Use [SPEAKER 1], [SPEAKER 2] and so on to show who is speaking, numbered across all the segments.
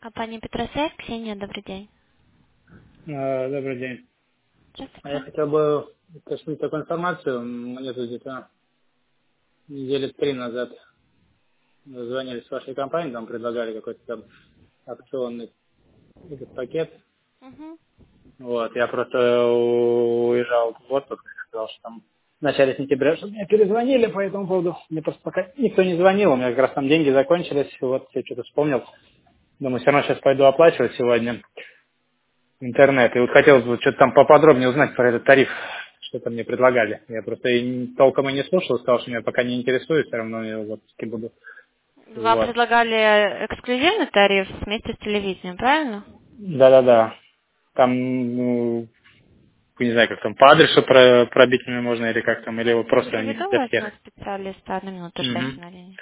[SPEAKER 1] Компания Петросвязь, Ксения, добрый день.
[SPEAKER 2] Добрый день. Я
[SPEAKER 1] Здравствуйте.
[SPEAKER 2] хотел бы уточнить такую информацию. Мне тут где-то недели 3 назад звонили с вашей компании, там предлагали какой-то там акционный этот пакет.
[SPEAKER 1] Мгм.
[SPEAKER 2] Вот, я просто уезжал в отпуск, сказал, что там в начале сентября, что мне перезвонили по этому поводу. Мне просто пока никто не звонил, у меня как раз там деньги закончились, вот я что-то вспомнил. Думаю, все равно сейчас пойду оплачивать сегодня интернет. И вот хотел бы что-то там поподробнее узнать про этот тариф, что там мне предлагали. Я просто толком и не слушал, сказал, что меня пока не интересует, все равно я вот таки буду.
[SPEAKER 1] Вам
[SPEAKER 2] Вот.
[SPEAKER 1] предлагали эксклюзивный тариф вместе с телевидением, правильно?
[SPEAKER 2] Да-да-да. Там, ну, не знаю, как там, по адресу пробить мне можно, или как там, или
[SPEAKER 1] Сейчас
[SPEAKER 2] вот
[SPEAKER 1] я
[SPEAKER 2] просто они
[SPEAKER 1] переведу
[SPEAKER 2] для
[SPEAKER 1] вас
[SPEAKER 2] всех.
[SPEAKER 1] на специалиста. Одну минуту ждайте
[SPEAKER 2] Мгм.
[SPEAKER 1] на линии.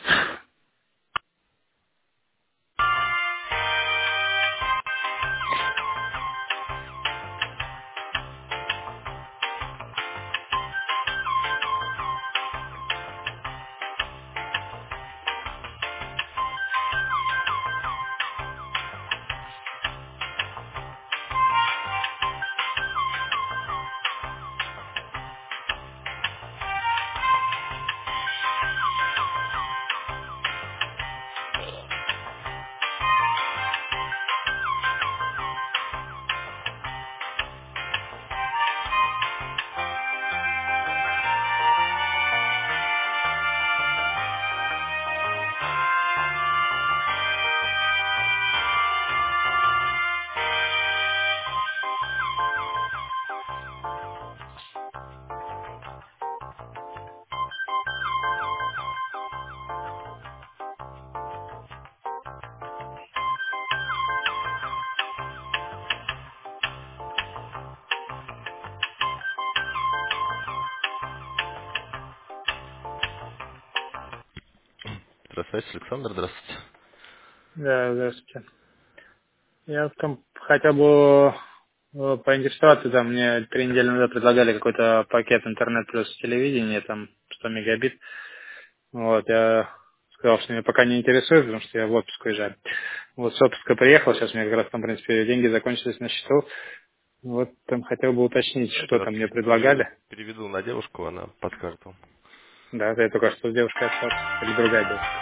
[SPEAKER 3] Здравствуйте, Александр, здравствуйте.
[SPEAKER 2] Да, здравствуйте. Я вот там хотел бы поинтересоваться, там мне 3 недели назад предлагали какой-то пакет интернет плюс телевидение, там 100 мегабит. Вот, я сказал, что меня пока не интересует, потому что я в отпуск уезжаю. Вот с отпуска приехал, сейчас у меня как раз там, в принципе, деньги закончились на счету. Вот там хотел бы уточнить,
[SPEAKER 3] Давайте
[SPEAKER 2] что
[SPEAKER 3] я вас
[SPEAKER 2] там мне
[SPEAKER 3] переведу,
[SPEAKER 2] предлагали.
[SPEAKER 3] переведу на девушку, она подскажет вам.
[SPEAKER 2] Да, я только что с девушкой общался. Или другая девушка.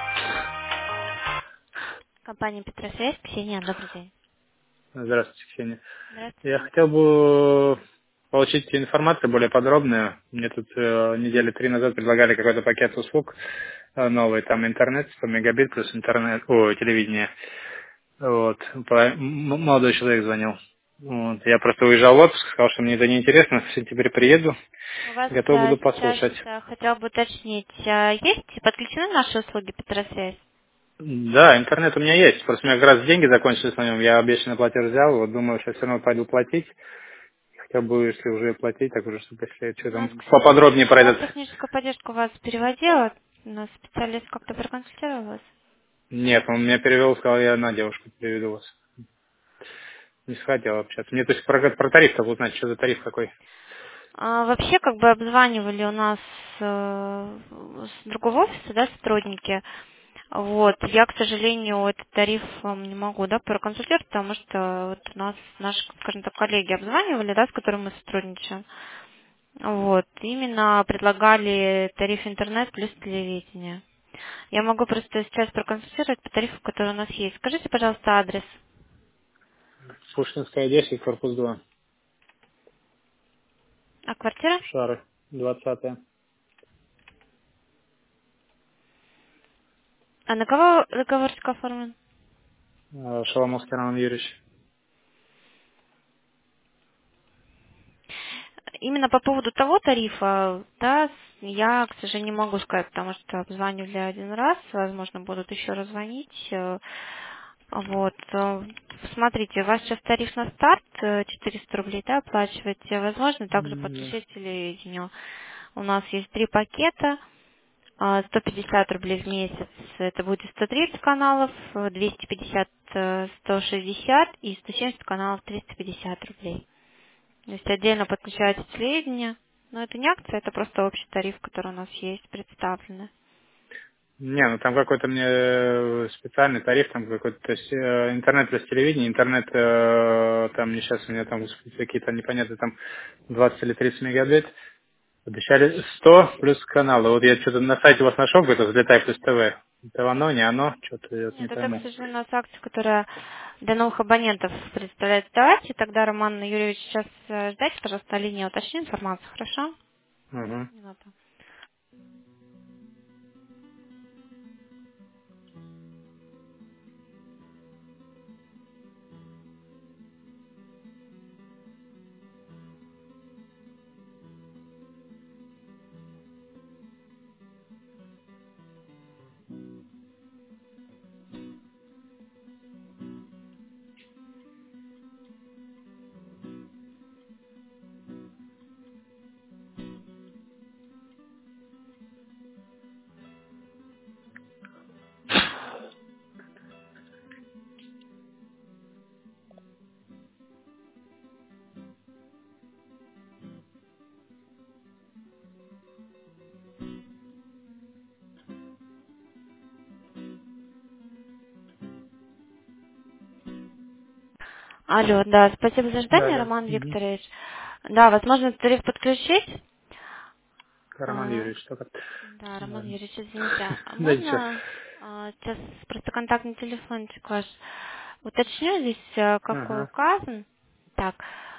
[SPEAKER 1] Компания Петросвязь, Ксения, добрый день.
[SPEAKER 2] Здравствуйте, Ксения. Я
[SPEAKER 1] Здравствуйте.
[SPEAKER 2] хотел бы получить информацию более подробную. Мне тут недели 3 назад предлагали какой-то пакет услуг новый, там интернет, 100 мегабит плюс интернет, телевидение. Вот. Молодой человек звонил. Вот. Я просто уезжал в отпуск, сказал, что мне это неинтересно, в сентябре приеду,
[SPEAKER 1] У вас
[SPEAKER 2] готов буду
[SPEAKER 1] сейчас
[SPEAKER 2] послушать.
[SPEAKER 1] хотел бы уточнить, есть подключены наши услуги Петросвязь?
[SPEAKER 2] Да, интернет у меня есть, просто у меня как раз деньги закончились на нем, я обещанный платеж взял, вот думаю, сейчас все равно пойду платить. Хотя бы, если уже платить, так уже, чтобы если что
[SPEAKER 1] У нас,
[SPEAKER 2] там поподробнее про
[SPEAKER 1] я
[SPEAKER 2] этот...
[SPEAKER 1] в техническую поддержку вас переводила, но специалист как-то проконсультировал вас.
[SPEAKER 2] Нет, он меня перевел, сказал, я на девушку переведу вас. Не хотел общаться. Мне то есть про тариф-то узнать, что за тариф какой.
[SPEAKER 1] Вообще, как бы обзванивали у нас с другого офиса, да, сотрудники. Вот, я, к сожалению, этот тариф вам не могу, да, проконсультировать, потому что вот у нас наши, скажем так, коллеги обзванивали, да, с которыми мы сотрудничаем. Вот, именно предлагали тариф интернет плюс телевидение. Я могу просто сейчас проконсультировать по тарифу, который у нас есть. Скажите, пожалуйста, адрес.
[SPEAKER 2] Пушкинская 10, корпус 2.
[SPEAKER 1] А квартира?
[SPEAKER 2] Шары. 20-е.
[SPEAKER 1] А на кого договорчик оформлен?
[SPEAKER 2] Шаламовский Роман Юрьевич.
[SPEAKER 1] Именно по поводу того тарифа, да, я, к сожалению, не могу сказать, потому что обзванивали один раз, возможно, будут еще раз звонить. Вот. Смотрите, у вас сейчас тариф на старт 400 рублей, да, оплачиваете. Возможно, также
[SPEAKER 2] Да.
[SPEAKER 1] подключить телевидению. У нас есть 3 пакета. 150 рублей в месяц, это будет 130 каналов, 250 160 и 170 каналов 350 рублей. То есть отдельно подключается телевидение. Но это не акция, это просто общий тариф, который у нас есть представленный.
[SPEAKER 2] Не, ну там какой-то мне специальный тариф, там какой-то, то есть интернет плюс телевидение, интернет там мне сейчас у меня там какие-то непонятные там 20 или 30 мегабит, обещали 100 плюс каналы. Вот я что-то на сайте у вас нашел, какой-то «Взлетай плюс ТВ». Это оно, не оно, что-то я вот не
[SPEAKER 1] Нет, это, к
[SPEAKER 2] пойму.
[SPEAKER 1] сожалению, у нас акция, которая для новых абонентов представляет. Давайте тогда, Роман Юрьевич, сейчас ждайте, пожалуйста, на линии, уточни информацию, хорошо?
[SPEAKER 2] Угу.
[SPEAKER 1] Минуту. Алло, да, спасибо за
[SPEAKER 2] Да,
[SPEAKER 1] ожидание,
[SPEAKER 2] да.
[SPEAKER 1] Роман
[SPEAKER 2] Угу.
[SPEAKER 1] Викторович. Да, возможно, тариф подключить.
[SPEAKER 2] Роман
[SPEAKER 1] А,
[SPEAKER 2] Юрьевич, что-то.
[SPEAKER 1] да, Роман
[SPEAKER 2] Ладно.
[SPEAKER 1] Юрьевич, извините. А
[SPEAKER 2] Дайте сейчас.
[SPEAKER 1] можно сейчас просто контактный телефончик ваш уточню здесь, какой
[SPEAKER 2] Ага.
[SPEAKER 1] указан? Так,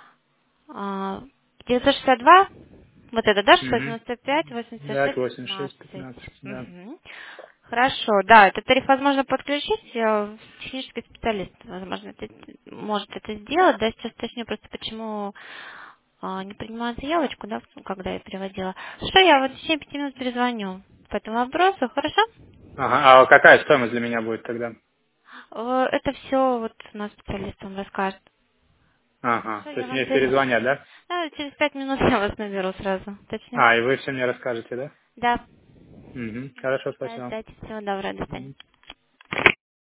[SPEAKER 1] 962, вот это, да,
[SPEAKER 2] Угу.
[SPEAKER 1] 695,
[SPEAKER 2] 5,
[SPEAKER 1] 86,
[SPEAKER 2] 86,
[SPEAKER 1] 15.
[SPEAKER 2] 15, да.
[SPEAKER 1] Мгм. Хорошо, да, этот тариф возможно подключить, технический специалист, возможно, может это сделать, да, сейчас уточню просто, почему не принимаю заявочку, да, когда я переводила. Что я вот в течение 5 минут перезвоню по этому вопросу, хорошо?
[SPEAKER 2] Ага. А какая стоимость для меня будет тогда?
[SPEAKER 1] Это все вот у нас специалист вам расскажет.
[SPEAKER 2] Ага.
[SPEAKER 1] Хорошо,
[SPEAKER 2] То
[SPEAKER 1] я
[SPEAKER 2] есть
[SPEAKER 1] вам
[SPEAKER 2] мне перезвонят, да?
[SPEAKER 1] через 5 минут я вас наберу сразу. Точнее.
[SPEAKER 2] А, и вы все мне расскажете, да?
[SPEAKER 1] Да.
[SPEAKER 2] Угу. Хорошо,
[SPEAKER 1] Да,
[SPEAKER 2] спасибо.
[SPEAKER 1] ждайте. Всего доброго. До свидания.
[SPEAKER 2] Мгм.